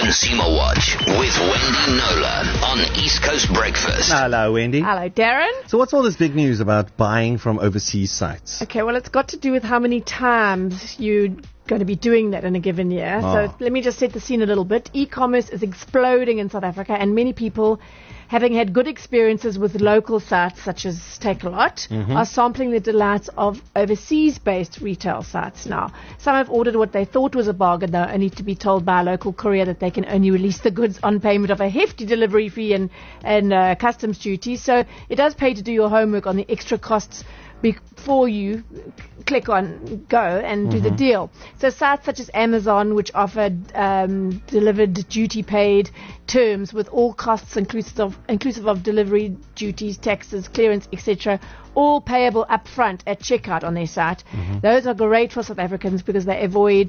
Consumer Watch with Wendy Knowler on East Coast Breakfast. Hello, Wendy. Hello, Darren. So what's all this big news about buying from overseas sites? Okay, well, it's got to do with how many times you're going to be doing that in a given year. So let me just set the scene a little bit. E-commerce is exploding in South Africa, and many people, having had good experiences with local sites such as Takealot, are sampling the delights of overseas-based retail sites now. Some have ordered what they thought was a bargain, though, only to be told by a local courier that they can only release the goods on payment of a hefty delivery fee and customs duty. So it does pay to do your homework on the extra costs before you click on go and do the deal. So sites such as Amazon, which offer delivered duty paid terms with all costs inclusive of delivery duties, taxes, clearance, etc., all payable up front at checkout on their site. Those are great for South Africans because they avoid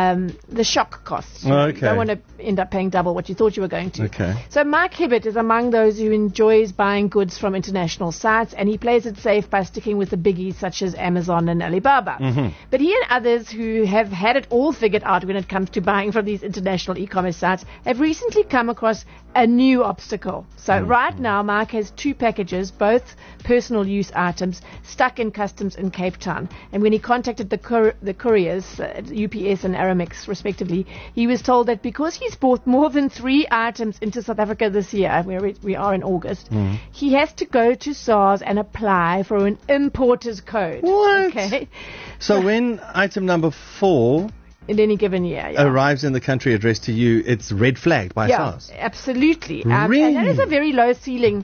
the shock costs. You don't want to end up paying double what you thought you were going to. So Mike Hibbert is among those who enjoys buying goods from international sites, and he plays it safe by sticking with the biggies such as Amazon and Alibaba. But he and others who have had it all figured out when it comes to buying from these international e-commerce sites have recently come across a new obstacle. So right now Mike has two packages, both personal use items, stuck in customs in Cape Town. And when he contacted the couriers, UPS and Aramex respectively, he was told that because he's bought more than 3 items into South Africa this year, where we are in August, he has to go to SARS and apply for an importer's code. What? Okay. So when item number 4 in any given year arrives in the country addressed to you, it's red flagged by SARS? Absolutely. Really? And that is a very low ceiling,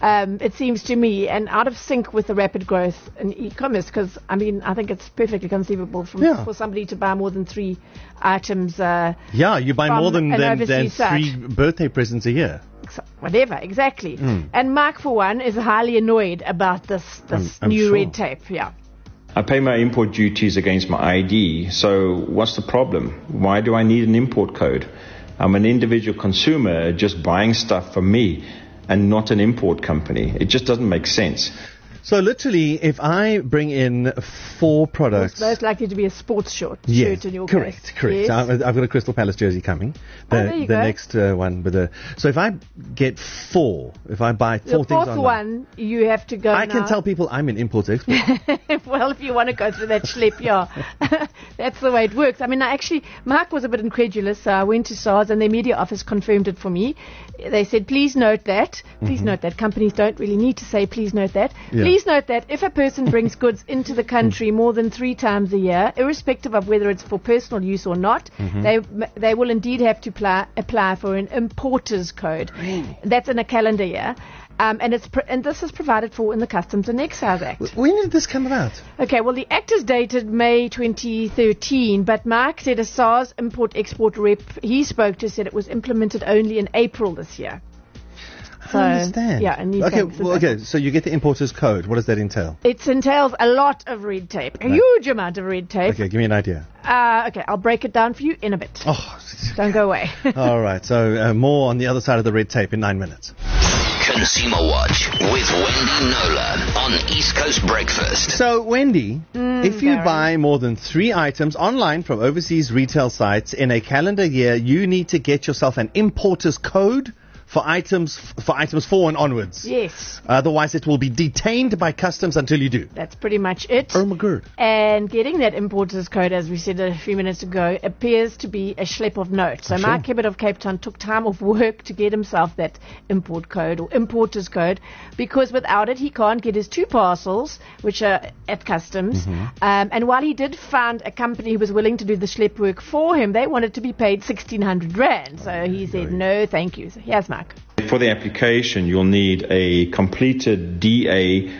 it seems to me, and out of sync with the rapid growth in e-commerce, because, I mean, I think it's perfectly conceivable for somebody to buy more than 3 items. You buy more than 3 birthday presents a year. Whatever, exactly. And Mark, for one, is highly annoyed about this new red tape. I pay my import duties against my ID, so what's the problem? Why do I need an import code? I'm an individual consumer just buying stuff from me and not an import company. It just doesn't make sense. So literally, if I bring in 4 products... It's most likely to be a sports shirt in your case. Correct. Yes. So I've got a Crystal Palace jersey coming. The next one. So if I get 4, if I buy 4 things online... The fourth one, you have to go I can tell people I'm an import-export. Well, if you want to go through that schlep, that's the way it works. I mean, Mark was a bit incredulous, so I went to SARS and their media office confirmed it for me. They said, please note that. Please note that. Companies don't really need to say, please note that. Please note that if a person brings goods into the country more than 3 times a year, irrespective of whether it's for personal use or not, they will indeed have to apply for an importer's code. Really? That's in a calendar year. And this is provided for in the Customs and Excise Act. When did this come about? Okay, well, the Act is dated May 2013, but Mark said a SARS import-export rep he spoke to said it was implemented only in April this year. I understand. Yeah, so you get the importer's code. What does that entail? It entails a lot of red tape, a huge amount of red tape. Okay, give me an idea. Okay, I'll break it down for you in a bit. Don't go away. All right, so more on the other side of the red tape in 9 minutes. Consumer Watch with Wendy Knowler on East Coast Breakfast. So, Wendy, if you buy more than 3 items online from overseas retail sites in a calendar year, you need to get yourself an importer's code for items 4 and onwards. Yes. Otherwise, it will be detained by customs until you do. That's pretty much it. Oh my god. And getting that importer's code, as we said a few minutes ago, appears to be a schlep of note. So Mark Hibbert of Cape Town took time off work to get himself that import code or importer's code, because without it, he can't get his 2 parcels, which are at customs. And while he did find a company who was willing to do the schlep work for him, they wanted to be paid 1,600 Rand. So he said, no, thank you. So here's Mark. For the application, you'll need a completed DA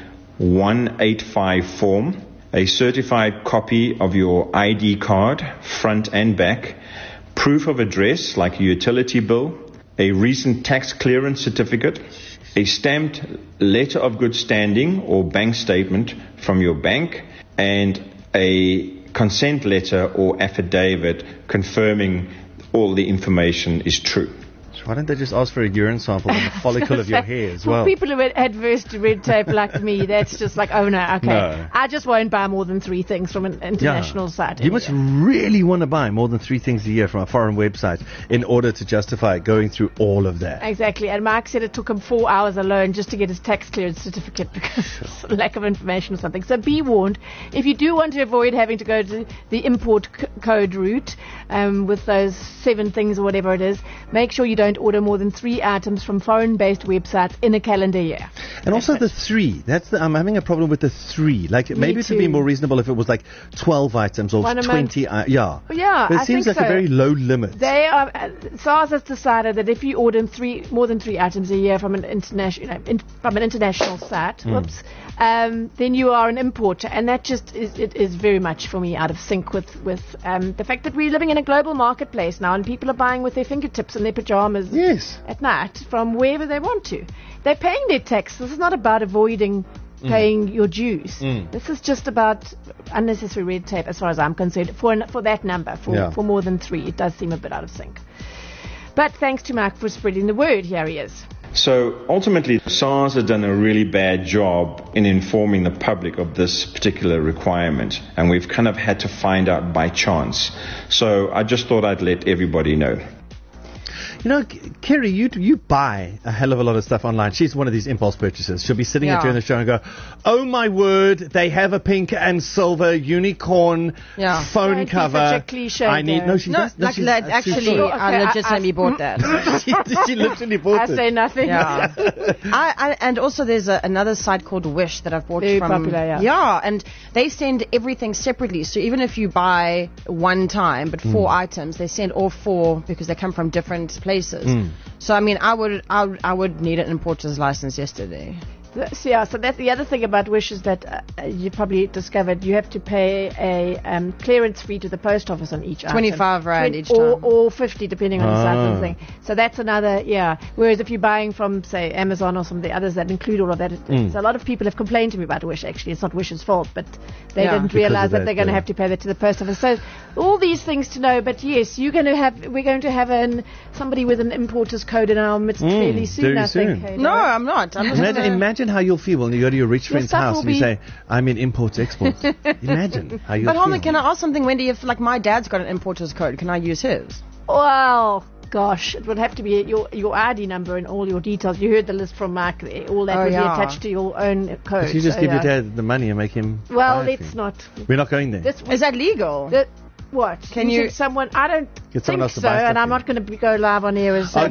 185 form, a certified copy of your ID card, front and back, proof of address like a utility bill, a recent tax clearance certificate, a stamped letter of good standing or bank statement from your bank, and a consent letter or affidavit confirming all the information is true. Why don't they just ask for a urine sample and a follicle of your hair as well? For people who are adverse to red tape like me, that's just like, oh no, okay. No. I just won't buy more than 3 things from an international site. You must really want to buy more than 3 things a year from a foreign website in order to justify going through all of that. Exactly. And Mark said it took him 4 hours alone just to get his tax clearance certificate because of lack of information or something. So be warned. If you do want to avoid having to go to the import code route with those 7 things or whatever it is, make sure you don't order more than 3 items from foreign-based websites in a calendar year. And also the 3. I'm having a problem with the 3. Like maybe it would be more reasonable if it was like 12 items or 20. Yeah. Yeah, but it seems like a very low limit. They are. SARS has decided that if you order more than 3 items a year from an international site, then you are an importer, and that just is very much for me out of sync with the fact that we're living in a global marketplace now, and people are buying with their fingertips and their pajamas at night from wherever they want to. They're paying their tax. This is not about avoiding paying your dues. This is just about unnecessary red tape, as far as I'm concerned. For that number, for more than 3, it does seem a bit out of sync. But thanks to Mark for spreading the word. Here he is. So ultimately, SARS has done a really bad job in informing the public of this particular requirement, and we've kind of had to find out by chance. So I just thought I'd let everybody know. You know, Kerry, you buy a hell of a lot of stuff online. She's one of these impulse purchasers. She'll be sitting at you in the show and go, oh my word, they have a pink and silver unicorn phone cover. Such a cliche. I need, no, she does. Like that, actually, I legitimately bought that. she literally bought it. I say nothing. Yeah. And also there's another site called Wish that I've bought Very from. popular, Yeah, and they send everything separately. So even if you buy one time, but 4 items, they send all 4 because they come from different places. So I mean, I would need an importer's license yesterday. So that's the other thing about Wish is that you probably discovered you have to pay a clearance fee to the post office on each item. 25 rand each time. Or 50 depending on the size of the thing. So that's another, Whereas if you're buying from, say, Amazon or some of the others that include all of that, so a lot of people have complained to me about Wish, actually. It's not Wish's fault, but they didn't realize that they're going to have to pay that to the post office. So all these things to know, but yes, we're going to have somebody with an importer's code in our midst fairly soon, I think. Hey, no, I'm not. Imagine how you'll feel when you go to your rich friend's house and you say, I'm in imports-exports. Imagine how you'll feel. But hold on, can I ask something, Wendy? If, like, my dad's got an importer's code, can I use his? Well, gosh, it would have to be your ID number and all your details. You heard the list from Mark there. All that would be attached to your own code. But you just give your dad the money and make him let's not. We're not going there. Is that legal? What? Can you someone? I don't get think so, and I'm not going to go live on air. Okay.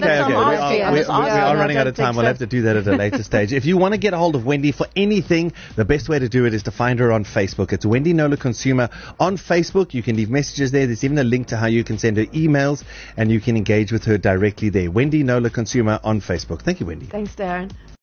We are running out of time. We'll have to do that at a later stage. If you want to get a hold of Wendy for anything, the best way to do it is to find her on Facebook. It's Wendy Knowler Consumer on Facebook. You can leave messages there. There's even a link to how you can send her emails, and you can engage with her directly there. Wendy Knowler Consumer on Facebook. Thank you, Wendy. Thanks, Darren.